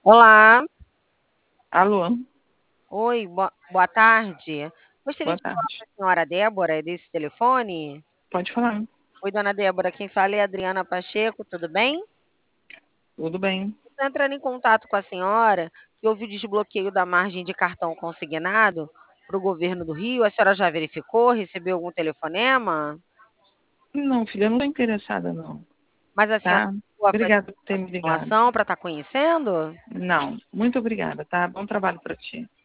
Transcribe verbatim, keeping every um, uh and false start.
Olá. Alô. Oi, boa boa tarde. Gostaria Boa de falar tarde. com a senhora Débora, desse telefone? Pode falar. Oi, dona Débora, quem fala é a Adriana Pacheco, tudo bem? Tudo bem. Estou entrando em contato com a senhora, que houve o desbloqueio da margem de cartão consignado para o governo do Rio. A senhora já verificou, recebeu algum telefonema? Não, filha, eu não tô interessada não, Mas a senhora tá. chegou a fazer Obrigada por ter uma me ligado. simulação para estar conhecendo? Não, muito obrigada, tá. Bom trabalho para ti.